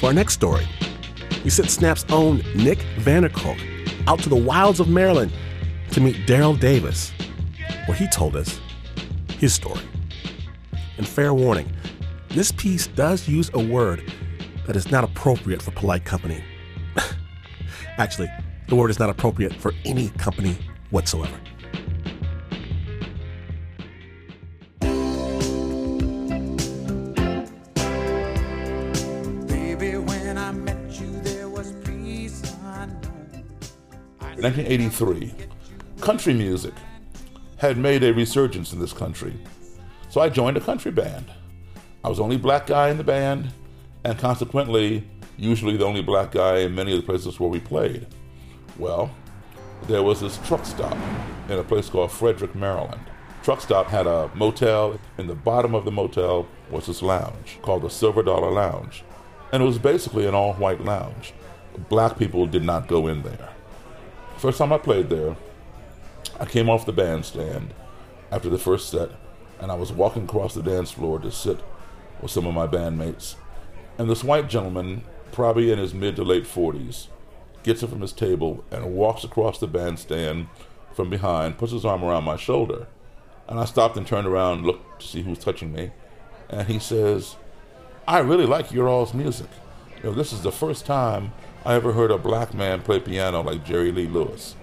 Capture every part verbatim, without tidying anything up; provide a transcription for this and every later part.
For our next story, we sent Snap's own Nick Vanderkolk out to the wilds of Maryland to meet Daryl Davis, where he told us his story. And fair warning, this piece does use a word that is not appropriate for polite company. Actually, the word is not appropriate for any company whatsoever. In nineteen eighty-three, country music had made a resurgence in this country. So I joined a country band. I was the only black guy in the band, and consequently, usually the only black guy in many of the places where we played. Well, there was this truck stop in a place called Frederick, Maryland. Truck stop had a motel. In the bottom of the motel was this lounge called the Silver Dollar Lounge. And it was basically an all-white lounge. Black people did not go in there. First time I played there, I came off the bandstand after the first set, and I was walking across the dance floor to sit with some of my bandmates. And this white gentleman, probably in his mid to late forties, gets up from his table and walks across the bandstand from behind, puts his arm around my shoulder. And I stopped and turned around and looked to see who was touching me. And he says, "I really like your all's music. You know, this is the first time I ever heard a black man play piano like Jerry Lee Lewis."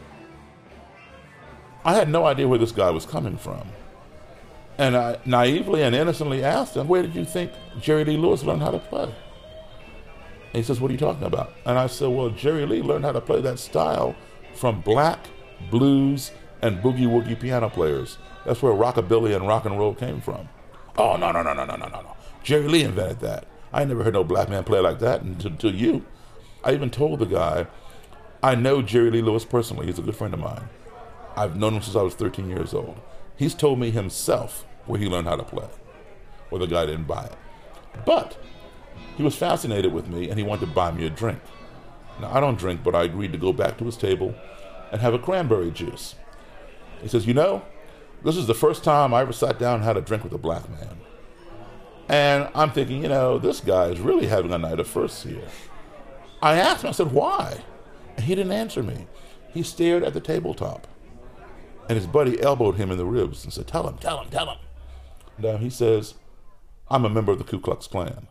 I had no idea where this guy was coming from. And I naively and innocently asked him, "Where did you think Jerry Lee Lewis learned how to play?" And he says, "What are you talking about?" And I said, "Well, Jerry Lee learned how to play that style from black, blues, and boogie-woogie piano players. That's where rockabilly and rock and roll came from." "Oh, no, no, no, no, no, no, no, no. Jerry Lee invented that. I never heard no black man play like that until, until you." I even told the guy, I know Jerry Lee Lewis personally. He's a good friend of mine. I've known him since I was thirteen years old. He's told me himself where he learned how to play. Well, the guy didn't buy it. But he was fascinated with me, and he wanted to buy me a drink. Now, I don't drink, but I agreed to go back to his table and have a cranberry juice. He says, "You know, this is the first time I ever sat down and had a drink with a black man." And I'm thinking, you know, this guy is really having a night of firsts here. I asked him, I said, "Why?" And he didn't answer me. He stared at the tabletop. And his buddy elbowed him in the ribs and said, "Tell him, tell him, tell him." Now he says, "I'm a member of the Ku Klux Klan."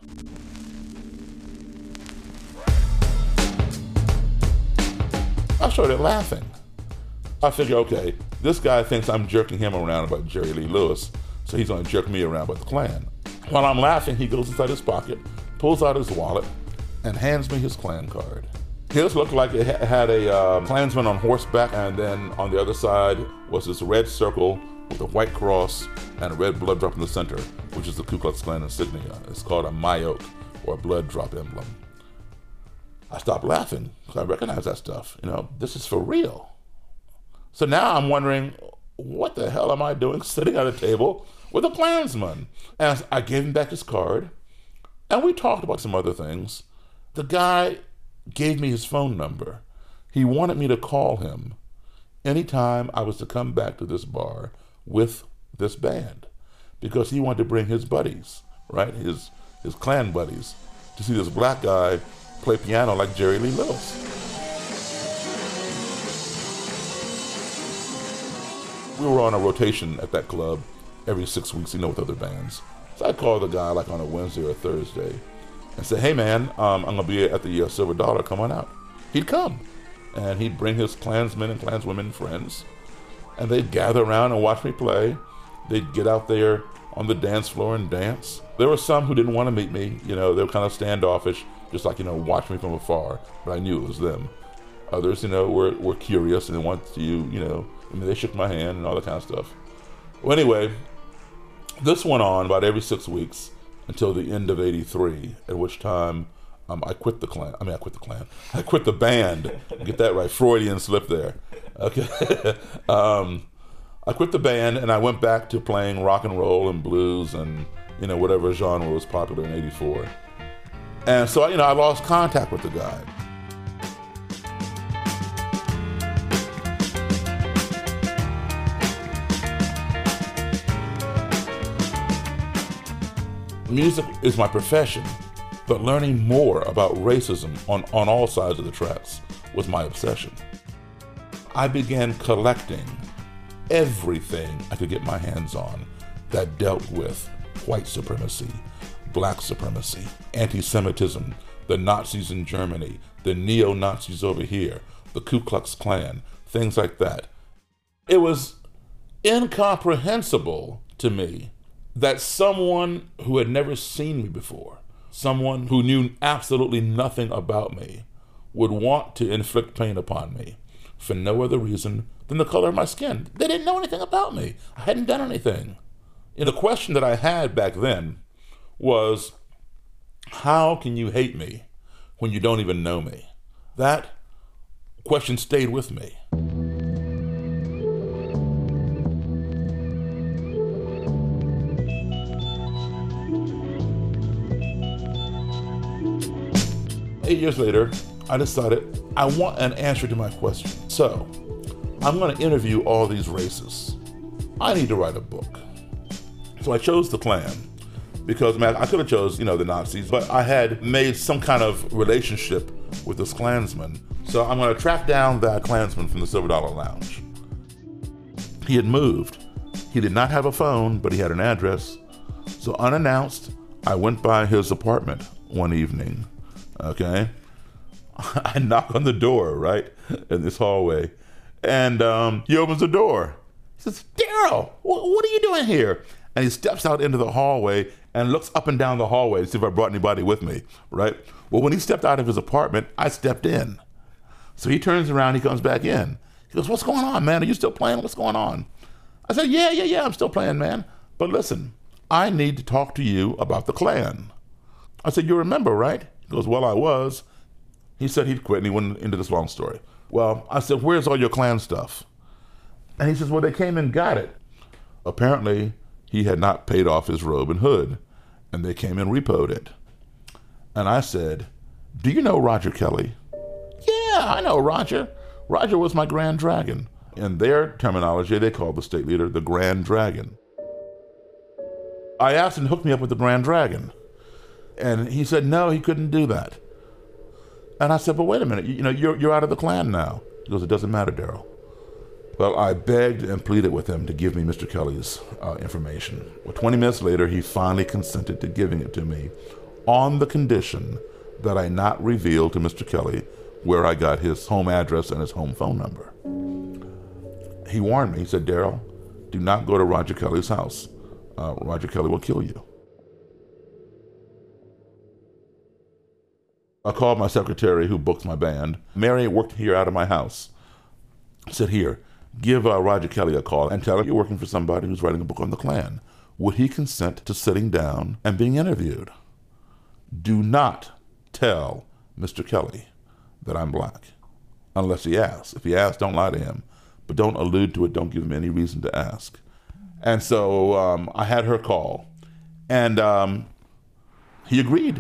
I started laughing. I figured, okay, this guy thinks I'm jerking him around about Jerry Lee Lewis, so he's going to jerk me around about the Klan. While I'm laughing, he goes inside his pocket, pulls out his wallet, and hands me his Klan card. His looked like it had a uh, Klansman on horseback, and then on the other side was this red circle with a white cross and a red blood drop in the center, which is the Ku Klux Klan insignia. It's called a Mayoke, or a blood drop emblem. I stopped laughing because I recognize that stuff. You know, this is for real. So now I'm wondering, what the hell am I doing sitting at a table with a Klansman? And I gave him back his card, and we talked about some other things. The guy gave me his phone number. He wanted me to call him anytime I was to come back to this bar with this band, because he wanted to bring his buddies, right, his his Klan buddies, to see this black guy play piano like Jerry Lee Lewis. We were on a rotation at that club every six weeks, you know, with other bands. So I'd call the guy like on a Wednesday or a Thursday and say, "Hey man, um, I'm gonna be at the uh, Silver Dollar, come on out." He'd come, and he'd bring his Klansmen and Klanswomen friends, and they'd gather around and watch me play. They'd get out there on the dance floor and dance. There were some who didn't want to meet me, you know, they were kind of standoffish, just like, you know, watch me from afar, but I knew it was them. Others, you know, were, were curious and they wanted to, you know, I mean, they shook my hand and all that kind of stuff. Well, anyway, this went on about every six weeks until the end of eighty-three, at which time um, I quit the Klan. I mean, I quit the Klan. I quit the band. Get that right, Freudian slip there. Okay. um, I quit the band and I went back to playing rock and roll and blues and, you know, whatever genre was popular in eighty-four. And so, you know, I lost contact with the guy. Music is my profession, But learning more about racism on, on all sides of the tracks was my obsession. I began collecting everything I could get my hands on that dealt with white supremacy, black supremacy, anti-Semitism, the Nazis in Germany, the neo-Nazis over here, the Ku Klux Klan, things like that. It was incomprehensible to me that someone who had never seen me before, someone who knew absolutely nothing about me, would want to inflict pain upon me for no other reason than the color of my skin. They didn't know anything about me. I hadn't done anything. And the question that I had back then was, how can you hate me when you don't even know me? That question stayed with me. Eight years later, I decided I want an answer to my question. So I'm going to interview all these racists. I need to write a book. So I chose the Klan because, man, I could have chose, you know, the Nazis, but I had made some kind of relationship with this Klansman. So I'm going to track down that Klansman from the Silver Dollar Lounge. He had moved. He did not have a phone, but he had an address. So unannounced, I went by his apartment one evening. Okay, I knock on the door, right, in this hallway, and um, he opens the door. He says, "Daryl, wh- what are you doing here?" And he steps out into the hallway and looks up and down the hallway to see if I brought anybody with me, right? Well, when he stepped out of his apartment, I stepped in. So he turns around, he comes back in. He goes, "What's going on, man? Are you still playing? What's going on?" I said, yeah, yeah, yeah, I'm still playing, man. But listen, I need to talk to you about the Klan. I said, "You remember, right?" He goes, "Well, I was." He said he'd quit and he went into this long story. Well, I said, "Where's all your Klan stuff?" And he says, "Well, they came and got it." Apparently, he had not paid off his robe and hood, and they came and repoed it. And I said, "Do you know Roger Kelly?" "Yeah, I know Roger. Roger was my Grand Dragon." In their terminology, they called the state leader the Grand Dragon. I asked him to hook me up with the Grand Dragon. And he said, no, he couldn't do that. And I said, "But wait a minute, you, you know, you're, you're out of the Klan now." He goes, "It doesn't matter, Daryl." Well, I begged and pleaded with him to give me Mister Kelly's uh, information. Well, twenty minutes later, he finally consented to giving it to me on the condition that I not reveal to Mister Kelly where I got his home address and his home phone number. He warned me, he said, "Daryl, do not go to Roger Kelly's house. Uh, Roger Kelly will kill you." I called my secretary who books my band. Mary worked here out of my house. I said, "Here, give uh, Roger Kelly a call and tell him you're working for somebody who's writing a book on the Klan. Would he consent to sitting down and being interviewed? Do not tell Mister Kelly that I'm black, unless he asks. If he asks, don't lie to him, but don't allude to it. Don't give him any reason to ask." And so um, I had her call, and um, he agreed.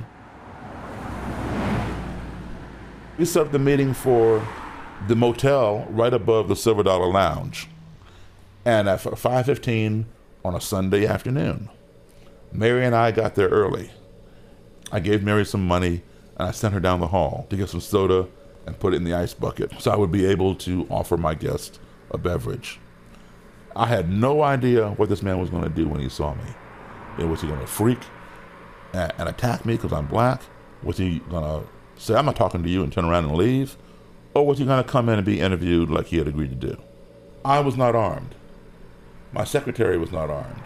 We set up the meeting for the motel right above the Silver Dollar Lounge, and at five fifteen on a Sunday afternoon. Mary and I got there early. I gave Mary some money, and I sent her down the hall to get some soda and put it in the ice bucket so I would be able to offer my guest a beverage. I had no idea what this man was going to do when he saw me. You know, was he going to freak and, and attack me because I'm black? Was he going to say, "I'm not talking to you," and turn around and leave? Or was he going to come in and be interviewed like he had agreed to do? I was not armed. My secretary was not armed.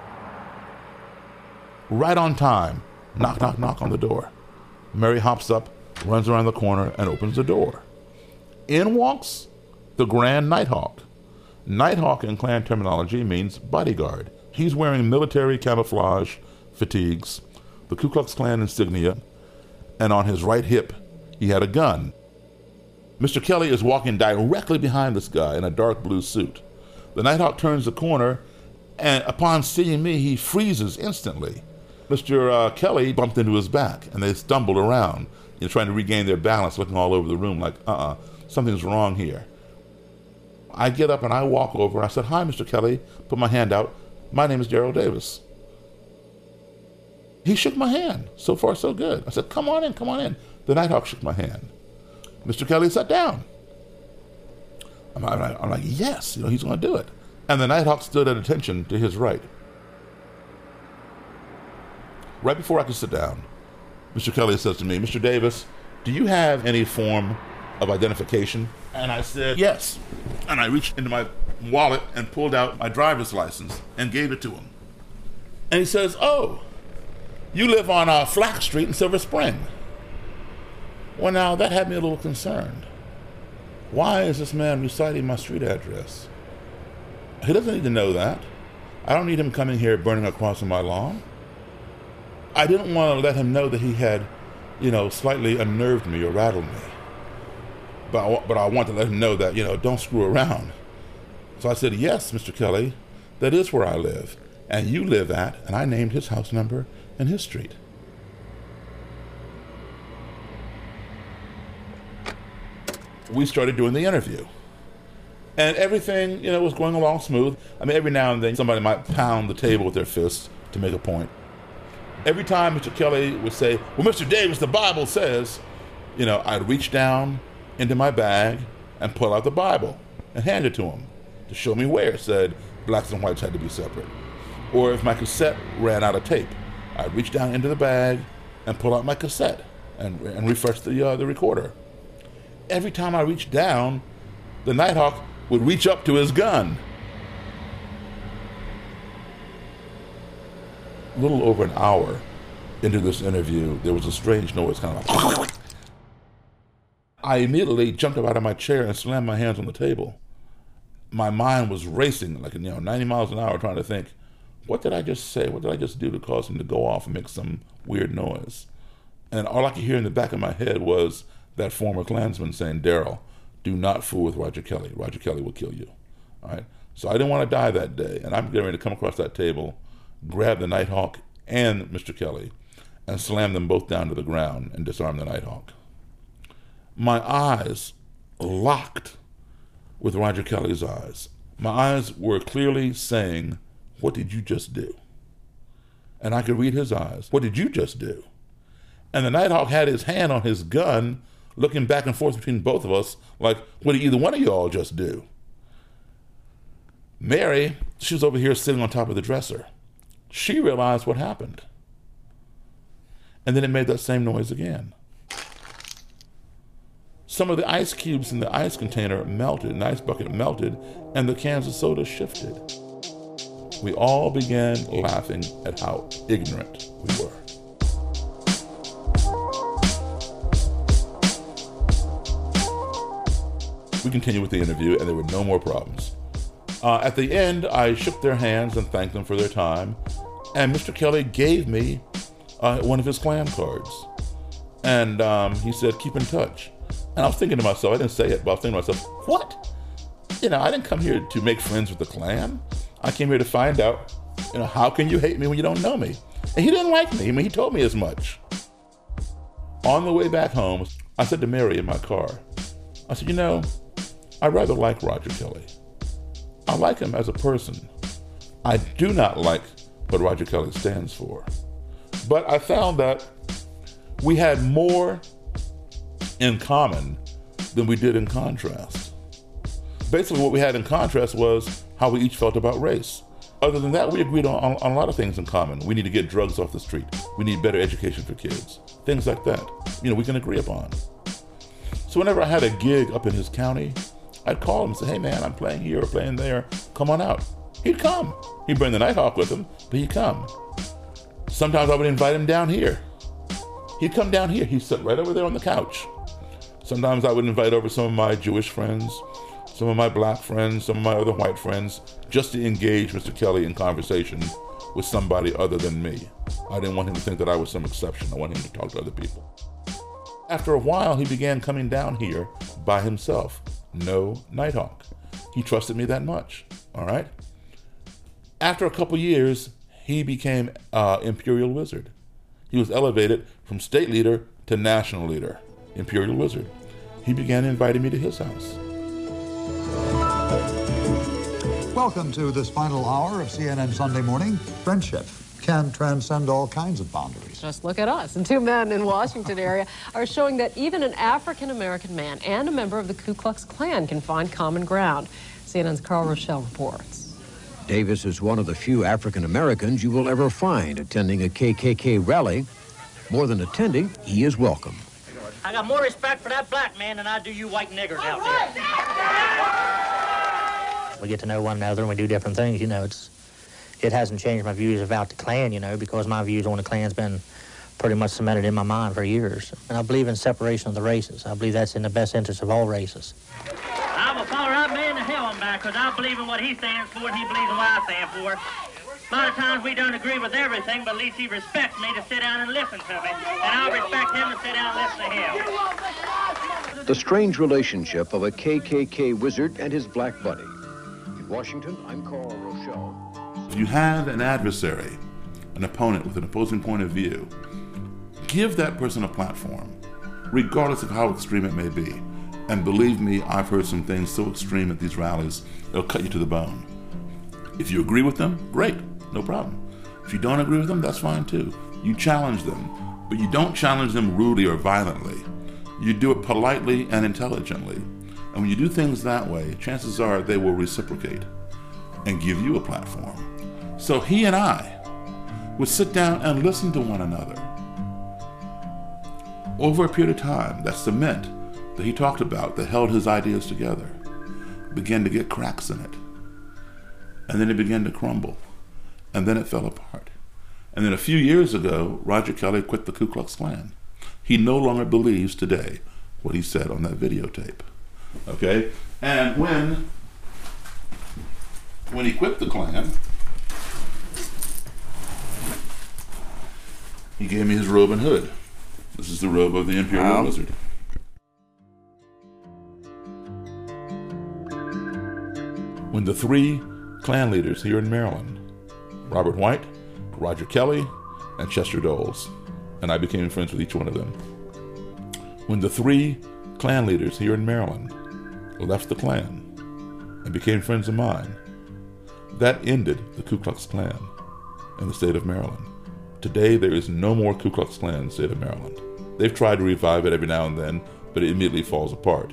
Right on time, knock, knock, knock on the door. Mary hops up, runs around the corner, and opens the door. In walks the Grand Nighthawk. Nighthawk in Klan terminology means bodyguard. He's wearing military camouflage fatigues, the Ku Klux Klan insignia, and on his right hip, he had a gun. Mister Kelly is walking directly behind this guy in a dark blue suit. The Nighthawk turns the corner, and upon seeing me, he freezes instantly. Mister Uh, Kelly bumped into his back, and they stumbled around, you know, trying to regain their balance, looking all over the room like, uh-uh, something's wrong here. I get up and I walk over, and I said, "Hi, Mister Kelly," put my hand out. "My name is Daryl Davis." He shook my hand. So far, so good. I said, come on in, come on in. The Nighthawk shook my hand. Mister Kelly sat down. I'm, I'm, I'm like, yes, you know, he's going to do it. And the Nighthawk stood at attention to his right. Right before I could sit down, Mister Kelly says to me, Mister Davis, do you have any form of identification? And I said, yes. And I reached into my wallet and pulled out my driver's license and gave it to him. And he says, oh, you live on uh, Flack Street in Silver Spring. Well, now, that had me a little concerned. Why is this man reciting my street address? He doesn't need to know that. I don't need him coming here burning a cross on my lawn. I didn't want to let him know that he had, you know, slightly unnerved me or rattled me. But I, but I want to let him know that, you know, don't screw around. So I said, yes, Mister Kelly, that is where I live. And you live at, and I named his house number and his street. We started doing the interview. And everything, you know, was going along smooth. I mean, every now and then somebody might pound the table with their fists to make a point. Every time Mister Kelly would say, well, Mister Davis, the Bible says, you know, I'd reach down into my bag and pull out the Bible and hand it to him to show me where it said blacks and whites had to be separate. Or if my cassette ran out of tape, I'd reach down into the bag and pull out my cassette and, and refresh the, uh, the recorder. Every time I reached down, the Nighthawk would reach up to his gun. A little over an hour into this interview, there was a strange noise, kind of like... I immediately jumped up out of my chair and slammed my hands on the table. My mind was racing, like, you know, ninety miles an hour, trying to think, what did I just say? What did I just do to cause him to go off and make some weird noise? And all I could hear in the back of my head was that former Klansman saying, Daryl, do not fool with Roger Kelly. Roger Kelly will kill you. All right. So I didn't want to die that day. And I'm getting ready to come across that table, grab the Nighthawk and Mister Kelly, and slam them both down to the ground and disarm the Nighthawk. My eyes locked with Roger Kelly's eyes. My eyes were clearly saying, what did you just do? And I could read his eyes. What did you just do? And the Nighthawk had his hand on his gun, looking back and forth between both of us, like, what did either one of y'all just do? Mary, she was over here sitting on top of the dresser. She realized what happened. And then it made that same noise again. Some of the ice cubes in the ice container melted, an ice bucket melted, and the cans of soda shifted. We all began laughing at how ignorant we were. We continued with the interview, and there were no more problems. Uh, at the end, I shook their hands and thanked them for their time, and Mister Kelly gave me uh, one of his Klan cards. And um, he said, keep in touch. And I was thinking to myself, I didn't say it, but I was thinking to myself, what? You know, I didn't come here to make friends with the Klan. I came here to find out, you know, how can you hate me when you don't know me? And he didn't like me. I mean, he told me as much. On the way back home, I said to Mary in my car, I said, you know, I rather like Roger Kelly. I like him as a person. I do not like what Roger Kelly stands for. But I found that we had more in common than we did in contrast. Basically, what we had in contrast was how we each felt about race. Other than that, we agreed on, on, on a lot of things in common. We need to get drugs off the street. We need better education for kids. Things like that, you know, we can agree upon. So whenever I had a gig up in his county, I'd call him and say, hey man, I'm playing here or playing there. Come on out. He'd come. He'd bring the Nighthawk with him, but he'd come. Sometimes I would invite him down here. He'd come down here. He'd sit right over there on the couch. Sometimes I would invite over some of my Jewish friends, some of my black friends, some of my other white friends, just to engage Mister Kelly in conversation with somebody other than me. I didn't want him to think that I was some exception. I wanted him to talk to other people. After a while, he began coming down here by himself. No Nighthawk. He trusted me that much, all right? After a couple years, he became uh, Imperial Wizard. He was elevated from state leader to national leader, Imperial Wizard. He began inviting me to his house. Welcome to this final hour of C N N Sunday Morning, Friendship. can transcend all kinds of boundaries. Just look at us. And two men in Washington area are showing that even an African-American man and a member of the Ku Klux Klan can find common ground. C N N's Carl Rochelle reports. Davis is one of the few African Americans you will ever find attending a K K K rally. More than attending, he is welcome. I got more respect for that black man than I do you white niggers out there. We get to know one another and we do different things, you know. It's It hasn't changed my views about the Klan, you know, because my views on the Klan's been pretty much cemented in my mind for years. And I believe in separation of the races. I believe that's in the best interest of all races. I will follow that man to hell and back because I believe in what he stands for and he believes in what I stand for. A lot of times we don't agree with everything, but at least he respects me to sit down and listen to me. And I'll respect him to sit down and listen to him. The strange relationship of a K K K wizard and his black buddy. In Washington, I'm Carl Rochelle. If you have an adversary, an opponent with an opposing point of view, give that person a platform, regardless of how extreme it may be. And believe me, I've heard some things so extreme at these rallies, it'll cut you to the bone. If you agree with them, great, no problem. If you don't agree with them, that's fine too. You challenge them, but you don't challenge them rudely or violently. You do it politely and intelligently. And when you do things that way, chances are they will reciprocate and give you a platform. So he and I would sit down and listen to one another. Over a period of time, that cement that he talked about that held his ideas together began to get cracks in it. And then it began to crumble. And then it fell apart. And then a few years ago, Roger Kelly quit the Ku Klux Klan. He no longer believes today what he said on that videotape. Okay? And when, when he quit the Klan, he gave me his robe and hood. This is the robe of the Imperial wow. Wizard. When the three Klan leaders here in Maryland, Robert White, Roger Kelly, and Chester Doles, and I became friends with each one of them. When the three Klan leaders here in Maryland left the Klan and became friends of mine, that ended the Ku Klux Klan in the state of Maryland. Today, there is no more Ku Klux Klan in the state of Maryland. They've tried to revive it every now and then, but it immediately falls apart.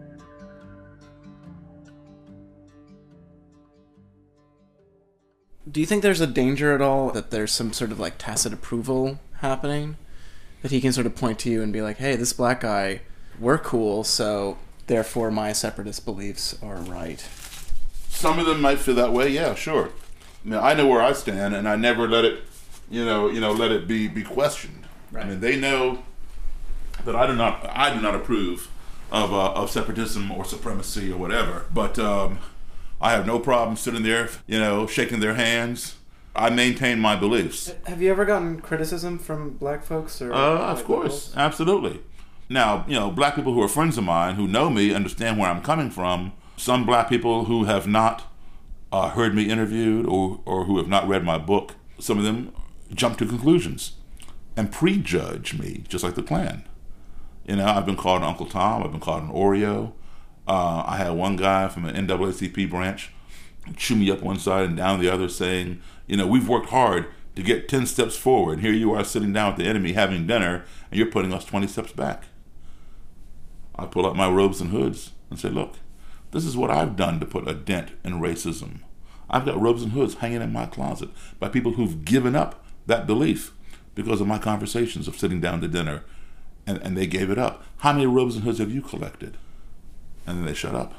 Do you think there's a danger at all that there's some sort of like tacit approval happening? That he can sort of point to you and be like, hey, this black guy, we're cool, so therefore my separatist beliefs are right. Some of them might feel that way, yeah, sure. I mean, I know where I stand, and I never let it, you know, you know, let it be, be questioned. Right. I mean, they know that I do not, I do not approve of uh, of separatism or supremacy or whatever. But um, I have no problem sitting there, you know, shaking their hands. I maintain my beliefs. Have you ever gotten criticism from black folks? Or uh, of course, absolutely. Now, you know, black people who are friends of mine, who know me, understand where I'm coming from. Some black people who have not uh, heard me interviewed or, or who have not read my book, some of them jump to conclusions and prejudge me, just like the Klan. You know, I've been called Uncle Tom, I've been called an Oreo. Uh, I had one guy from an N double A C P branch chew me up one side and down the other saying, you know, we've worked hard to get ten steps forward. Here you are sitting down with the enemy having dinner, and you're putting us twenty steps back. I pull out my robes and hoods and say, look, this is what I've done to put a dent in racism. I've got robes and hoods hanging in my closet by people who've given up that belief because of my conversations of sitting down to dinner, and, and they gave it up. How many robes and hoods have you collected? And then they shut up.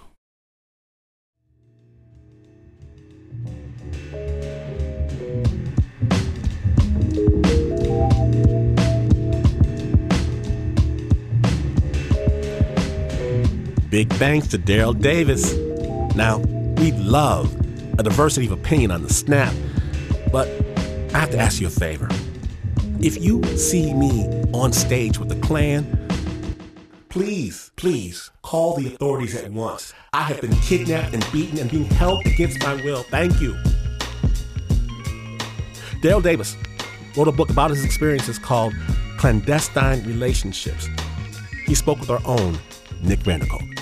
Big thanks to Daryl Davis. Now, we love a diversity of opinion on the Snap, but I have to ask you a favor. If you see me on stage with the Klan, please, please call the authorities at once. I have been kidnapped and beaten and being held against my will. Thank you. Daryl Davis wrote a book about his experiences called Clandestine Relationships. He spoke with our own Nick Vanderkolk.